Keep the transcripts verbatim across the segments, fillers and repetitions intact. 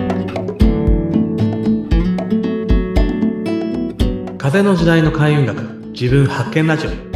風の時代の開運学、自分発見ラジオ。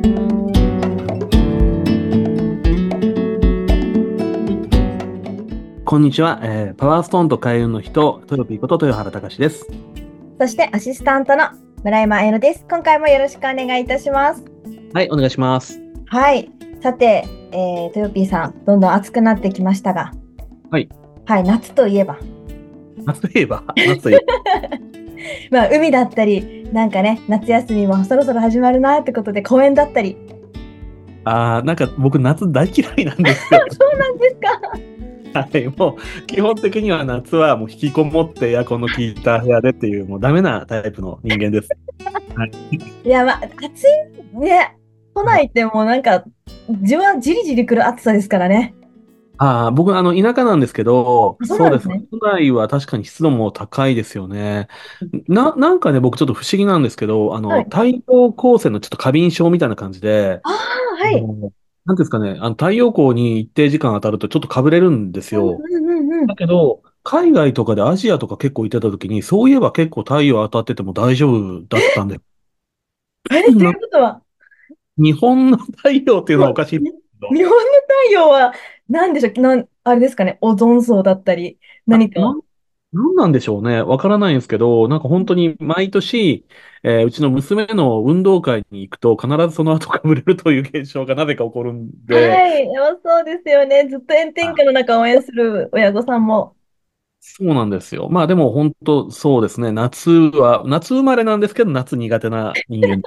こんにちは、えー、パワーストーンと開運の人、トヨピーこと豊原隆です。 そしてアシスタントの村山彩乃です。今回もよろしくお願いいたします。 はい、お願いします。 はい、さて、えー、トヨピーさん、どんどん暑くなってきましたが、 はい、 はい、夏といえば、 夏といえば、夏といえまあ海だったり、なんかね、夏休みもそろそろ始まるなってことで公園だったり。 ば、あー、なんか僕夏大嫌いなんですよ。 そうなんですか。 はい、もう基本的には夏はもう引きこもってエアコンの効いた部屋でっていうもうダメなタイプの人間です。はい。 いや、まあ、暑いね。都内ってもうなんか、じわじりじりくる暑さですからね。 ああ、僕、あの、田舎なんですけど、 あ、そうそうです。 なんですね。 都内は確かに湿度も高いですよね。な、なんかね、僕ちょっと不思議なんですけど、あの、 はい。 太陽光線のちょっと過敏症みたいな感じで、 ああ、はい。 あのなんていうんですかね、あの、太陽光に一定時間当たるとちょっとかぶれるんですうんよ。 うんうんうん。 だけど、海外とかでアジアとか結構行ってた時に、そういえば結構太陽当たってても大丈夫だったんで、 え、といなうことは、 日本の太陽っていうのはおもう、 かしいんですにけど、 日本の太陽は、何でしょう、なん、あれですかね、オゾン層だったり、 あ、 何か。 なん、なんなんでしょうね。わからないんですけど、なんか本当に毎年、えーうちの娘の運動会に行くと必ずその後かぶれるという現象がなぜか起こるんで、 はい、でもそうですよね。ずっと炎天下の中応援する親御さんも。 そうなんですよ。まあでも本当そうですね。夏は、夏生まれなんですけど、夏苦手な人間。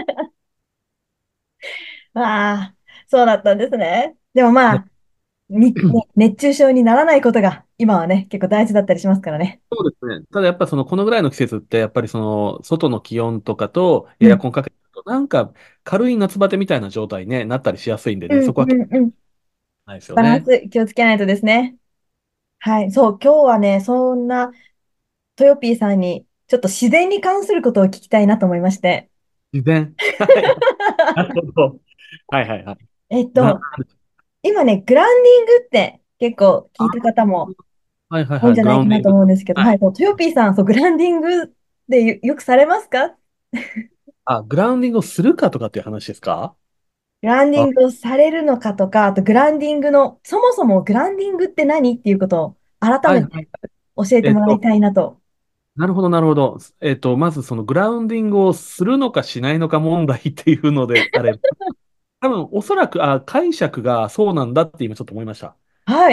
ああ、そうだったんですね。でもまであ、に、ね熱中症にならないことが今はね、結構大事だったりしますからね。 そうですね。ただやっぱその、このぐらいの季節って、やっぱりその、外の気温とかとうん、 エアコンかけると、なんか軽い夏バテみたいな状態に、ね、なったりしやすいんでね、 うん、 そこは気をつうん、うん。 けないですよバランね。 ス気をつけないとですね。はい、そう、今日はね、そんなトヨピーさんにちょっと自然に関することを聞きたいなと思いまして。 自然。はい。なるほど。はいはいはい。な、 えっと、今ね、グラウンディングって結構聞いた方もはいはいはい。 多いんじゃないかなとグラウンディング。 思うんですけど、はい、 はい。 そうトヨピーさん、そう、グラウンディングでよ、よくされますか？ あ、グラウンディングをするかとかっていう話ですか？ グラウンディあ、 ングをされるのかとか、あとグラウンディングの、そもそもグラウンディングって何っていうことを改めてはいはい。 教えてもらいえっと、 たいなと。 なるほどなるほど。えっと、まずそのグラウンディングをするのかしないのか問題っていうのであれば、多分おそらく、あ、解釈がそうなんだって今ちょっと思いました。 はい。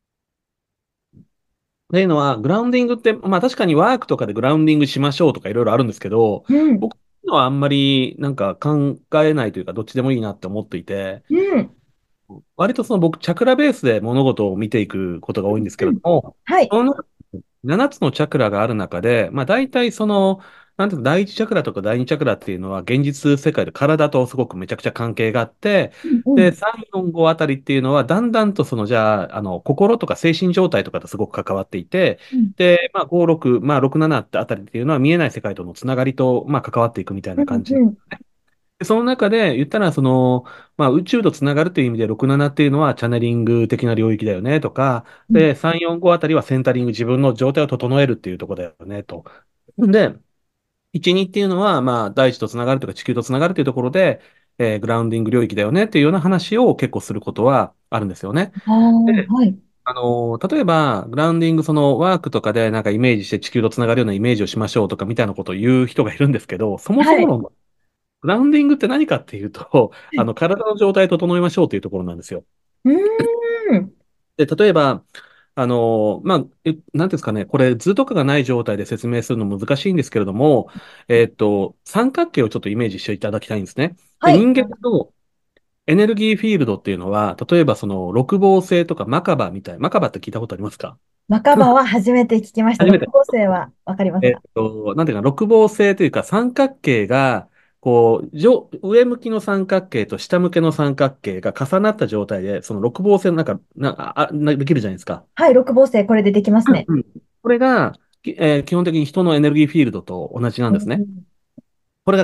っていうのは、グラウンディングって、まあ確かにワークとかでグラウンディングしましょうとかいろいろあるんですけど、 うん、 僕のはあんまりなんか考えないというか、どっちでもいいなって思っていて、 うん、 割とその僕、チャクラベースで物事を見ていくことが多いんですけうん。 れども、 はい。 その中ななつのチャクラがある中で、まあ大体その、なんていうの、第一チャクラとか第二チャクラっていうのは現実世界で体とすごくめちゃくちゃ関係があって、で、 うんうん。 さん、よん、ごあたりっていうのはだんだんとその、じゃあ、あの、心とか精神状態とかとすごく関わっていて、 うんで、まあご、ろく、まあろく、ななってあたりっていうのは見えない世界とのつながりと、まあ関わっていくみたいうな感じ。 んうん。 でその中で言ったら、その、まあ、宇宙とつながるという意味で、ろく、ななっていうのはチャネリング的な領域だよねとか、 うん。 で、さん、よん、ごあたりはセンタリング、自分の状態を整えるっていうところだよねと。で、いち、にっていうのは、まあ、大地とつながるとか地球とつながるというところで、えーグラウンディング領域だよねっていうような話を結構することはあるんですよね。 ああ、 で、 はい。 あのー例えば、グラウンディング、そのワークとかでなんかイメージして地球とつながるようなイメージをしましょうとかみたいなことを言う人がいるんですけど、そもそはい。 も論グラウンディングって何かっていうと、あの、体の状態を整えましょうというところなんですよ。 うーん。 で、例えば、あの、まあ、え、なんていうんですかね、これ図とかがない状態で説明するの難しいんですけれども、えっと、三角形をちょっとイメージしていただきたいんですね。で、 はい。 人間のエネルギーフィールドっていうのは、例えばその六芒星とかマカバみたい、マカバって聞いたことありますか？ マカバは初めて聞きました。 初めて。 六号星はわかりますえっが。 と、なんていうか、六芒星というか三角形が、こう、上、上向きの三角形と下向けの三角形が重なった状態で、その六芒星のなんか、な、あ、なできるじゃないですか。 はい、六号星、これでできますね。 うんうん。これが、きえー基本的に人のエネルギーフィールドと同じなんですね。 うん。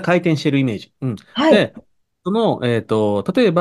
これが回転しているイメージ。うん。 はい。 で、その、えっと、例えば、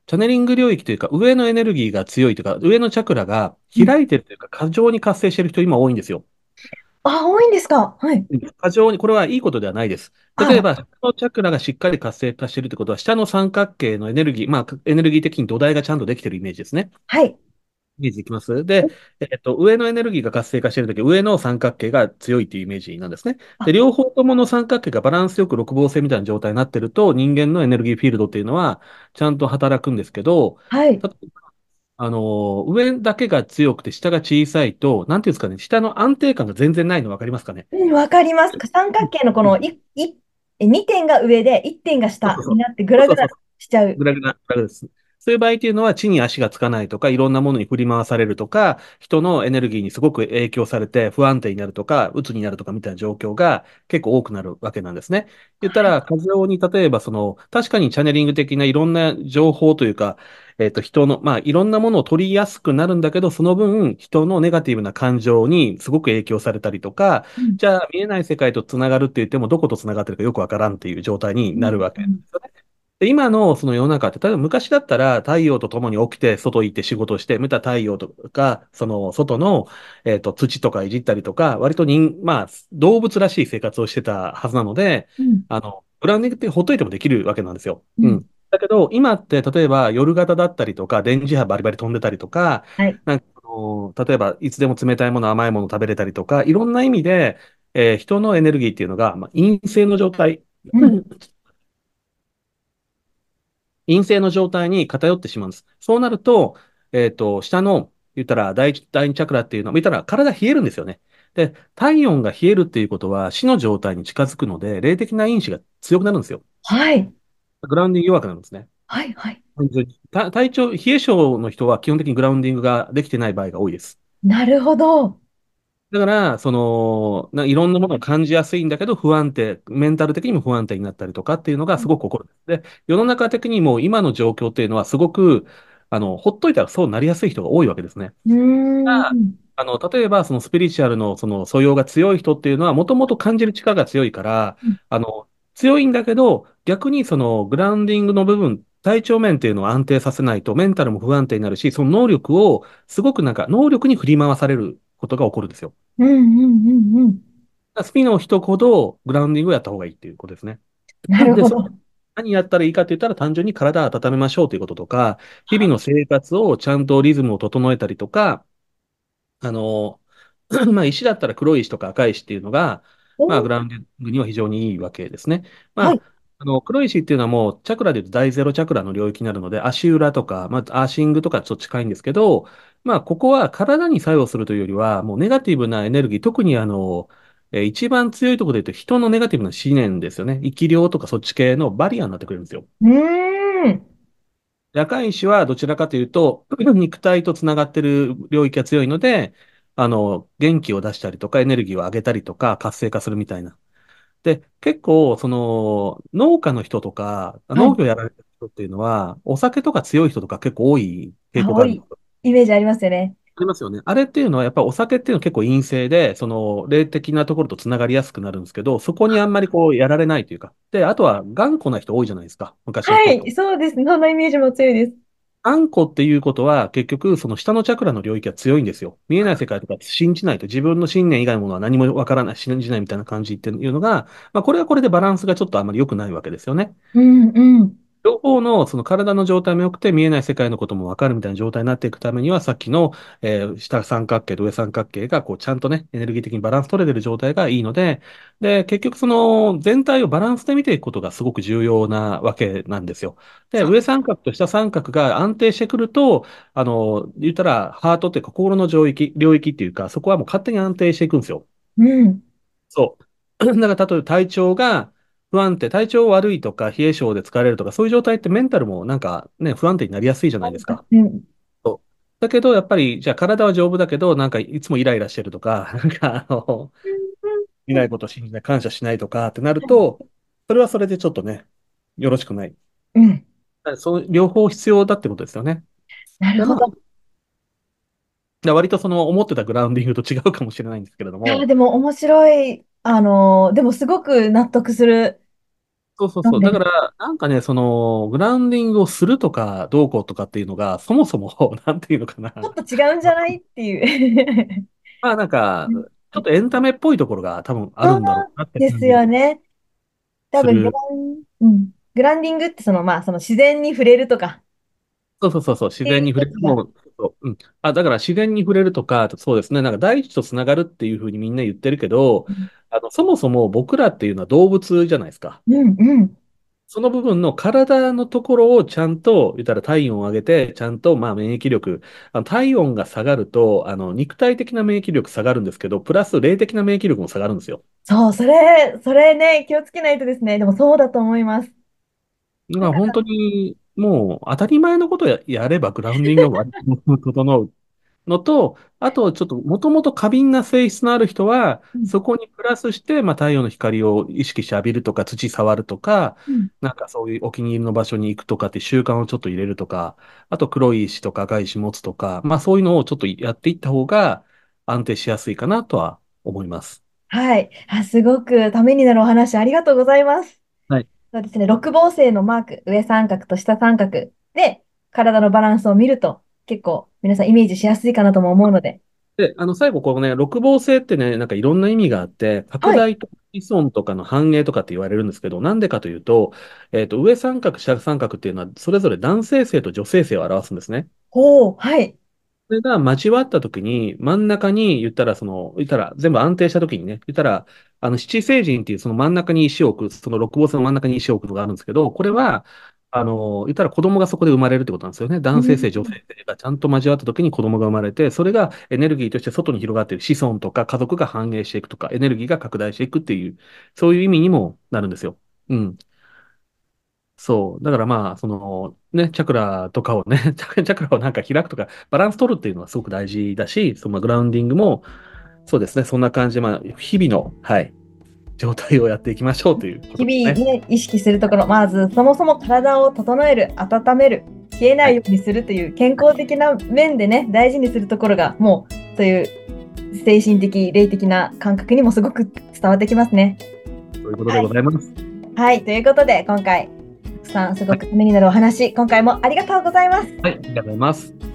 チャネリング領域というか、上のエネルギーが強いというか、上のチャクラがうん。 開いてるというか、過剰に活性してる人今多いんですよ。 あ、多いんですか？はい。 過剰に、これはいいことではないです。 あら。 例えば、下のチャクラがしっかり活性化しているということは、下の三角形のエネルギー、まあ、エネルギー的に土台がちゃんとできているイメージですね。 はい。 イメージできますで、えっと、上のエネルギーが活性化しているとき、上の三角形が強いっていうイメージなんですね。 あ、 で、両方ともの三角形がバランスよく六芒星みたいな状態になっていると、人間のエネルギーフィールドっていうのは、ちゃんと働くんですけど、 はい。 例えばあの、上だけが強くて下が小さいと、なんていうんですかね、下の安定感が全然ないの分かりますかね。 うん、わかります。三角形のこのうんい、い、えにてんが上でいってんがそうそうそう。 下になってグラグラそうそうそう。 しちゃう。 グラグラ、グラグラです。そういう場合っていうのは、地に足がつかないとか、いろんなものに振り回されるとか、人のエネルギーにすごく影響されて不安定になるとか、鬱になるとかみたいな状況が結構多くなるわけなんですね。言ったら、過剰に、例えば、その、確かにチャネリング的ないろんな情報というか、えっと、人の、まあ、いろんなものを取りやすくなるんだけど、その分、人のネガティブな感情にすごく影響されたりとか、 うん。 じゃあ、見えない世界とつながるって言っても、どことつながってるかよくわからんっていう状態にうん。 なるわけうん。 ですよね。で、今のその世の中って、例えば昔だったら太陽と共に起きて、外行って仕事して、また太陽とか、その外の、えっと、土とかいじったりとか、割と人、まあ、動物らしい生活をしてたはずなので、 うん。 あの、ブランディングってほっといてもできるわけなんですよ。 うん。 うん。だけど、今って、例えば夜型だったりとか、電磁波バリバリ飛んでたりとか、 はい。 なんかあの、例えば、いつでも冷たいもの、甘いもの食べれたりとか、いろんな意味で、えー人のエネルギーっていうのが、まあ、陰性の状態、 うん。 陰性の状態に偏ってしまうんです。そうなると、えっと、下の、言ったら第一、第二チャクラっていうのは、言ったら体冷えるんですよね。で、体温が冷えるっていうことは死の状態に近づくので、霊的な因子が強くなるんですよ。 はい。 グラウンディング弱くなるんですね。 はい。はい。 た体調、冷え性の人は基本的にグラウンディングができてない場合が多いです。 なるほど。 だから、その、ないろんなものを感じやすいんだけど、不安定、メンタル的にも不安定になったりとかっていうのがすごく起こる。で、世の中的にも今の状況っていうのはすごく、あの、ほっといたらそうなりやすい人が多いわけですね。 うーあん。 あの、例えば、そのスピリチュアルのその素養が強い人っていうのは、もともと感じる力が強いから、あの、強いんだけど、逆にそのグラウンディングの部分、体調面っていうのを安定させないと、メンタルも不安定になるし、その能力を、すごくなんか、能力に振り回されることが起こるんですよ。 うん。うん。うん。うん。 スピの人ほどグラウンディングをやった方がいいっていうことですね。 なるで、それほど。 何やったらいいかって言ったら単純に体を温めましょうということとか、日々の生活をちゃんとリズムを整えたりとか、あの、まあ、石だったら黒い石とか赤い石っていうのが、まあ、 お、 グラウンディングには非常にいいわけですね。まはい。 あ、あの、黒い石っていうのはもう、チャクラで言うと大ゼロチャクラの領域になるので、足裏とか、まあ、アーシングとかちょっと近いんですけど、まあ、ここは体に作用するというよりは、もうネガティブなエネルギー、特にあの、えー一番強いところで言うと、人のネガティブな思念ですよね。生き量とかそっち系のバリアになってくれるんですよ。 うーん。 赤石はどちらかというと、肉体とつながっている領域が強いので、あの、元気を出したりとか、エネルギーを上げたりとか、活性化するみたいな。で、結構、その、農家の人とか、 はい。 農業やられてる人っていうのは、お酒とか強い人とか結構多い傾向があ青いるんですよ。 イメージありますよね。 ありますよね。あれっていうのは、やっぱりお酒っていうのは結構陰性で、その、霊的なところとつながりやすくなるんですけど、そこにあんまりこう、やられないというか。で、あとは頑固な人多いじゃないですか。昔の人って。 はい。そうです。そんなイメージも強いです。 あんこっていうことは、結局、その下のチャクラの領域が強いんですよ。見えない世界とか信じないと、自分の信念以外のものは何もわからない、信じないみたいな感じっていうのが、まあ、これはこれでバランスがちょっとあまり良くないわけですよね。 うん。うん。 両方のその体の状態も良くて見えない世界のことも分かるみたいな状態になっていくためには、さっきの、えー下三角形と上三角形がこうちゃんとね、エネルギー的にバランス取れてる状態がいいので、で、結局その全体をバランスで見ていくことがすごく重要なわけなんですよ。で、 そう。 上三角と下三角が安定してくると、あの、言ったらハートっていうか心の領域、領域っていうか、そこはもう勝手に安定していくんですよ。 うん。 そう。だから、例えば体調が不安定、体調悪いとか、冷え性で疲れるとか、そういう状態ってメンタルもなんかね、不安定になりやすいじゃないですか。 うん。 そう。だけど、やっぱり、じゃあ体は丈夫だけど、なんかいつもイライラしてるとか、なんか、あの、見ないことを信じない、感謝しないとかってなると、それはそれでちょっとね、よろしくない。 うん。 その両方必要だってことですよね。で、まあ、 なるほど。 で割とその思ってたグラウンディングと違うかもしれないんですけれどいや、 も、 でも面白い。あのーでもすごく納得する。 そうそうそう。 飲んでる。 だから、なんかね、その、グラウンディングをするとかどうこうとかっていうのが、そもそも、なんていうのかな。 ちょっと違うんじゃないっていう。 まあなんか、ちょっとエンタメっぽいところが多分あそうるんだろうなってです感じがよね。多分グラする。 ン、うん、グランディングってその、まあ、その自然に触れるとかそうそうそうそう、自っていう然に触れる。 一つが、 もう、そう、うん。あ、だから自然に触れるとか、そうですね。なんか大地とつながるっていうふうにみんな言ってるけど、あの、そもそも僕らっていうのは動物じゃないですか。 うんうん。 その部分の体のところをちゃんと、言ったら体温を上げて、ちゃんとまあ免疫力、あの体温が下がると、あの肉体的な免疫力下がるんですけど、プラス霊的な免疫力も下がるんですよ。 そう、それ、それね、気をつけないとですね。でもそうだと思います。 だから本当にもう当たり前のことをや、やればグラウンディングが割と整うのと、あとちょっともともと過敏な性質のある人は、 うん。 そこにプラスして、まあ、太陽の光を意識して浴びるとか、土触るとか、 うん。 なんかそういうお気に入りの場所に行くとかって習慣をちょっと入れるとか、あと黒い石とか赤い石持つとか、まあそういうのをちょっとやっていった方が安定しやすいかなとは思います。 はい。あ、すごくためになるお話ありがとうございます。 はい。 そうですね、六芒星のマーク、上三角と下三角で体のバランスを見ると結構皆さんイメージしやすいかなとも思うので。 で、あの、最後、このね、六芒星ってね、なんかいろんな意味があって、拡はい。 大と子孫とかの繁栄とかって言われるんですけど、なんでかというと、えっと、上三角、下三角っていうのは、それぞれ男性性と女性性を表すんですね。 ほう、はい。 それが交わった時に、真ん中に言ったら、その、言ったら、全部安定した時にね、言ったら、あの、七星人っていうその真ん中に石を置く、その六芒星の真ん中に石を置くのがあるんですけど、これは、あの、言ったら子供がそこで生まれるってことなんですよね。 うん。 男性性、女性性がちゃんと交わった時に子供が生まれて、それがエネルギーとして外に広がっている子孫とか家族が繁栄していくとか、エネルギーが拡大していくっていう、そういう意味にもなるんですよ。うん。そう。だからまあ、その、ね、チャクラとかをね、チャチャクラをなんか開くとか、バランス取るっていうのはすごく大事だし、そのグラウンディングも、そうですね、そんな感じで、まあ、日々の、はい、状態をやっていきましょうというこ日とですね。 々ね、意識するところ、まずそもそも体を整える、温める、冷えなはい。 いようにするという健康的な面でね、大事にするところが、もうそういう精神的、霊的な感覚にもすごく伝わってきますね。 ということではい。 ございます。 はい。ということで、今回、たくさんすごはい。 くためになるお話、今回もありがとうございます。 はい、ありがとうございます。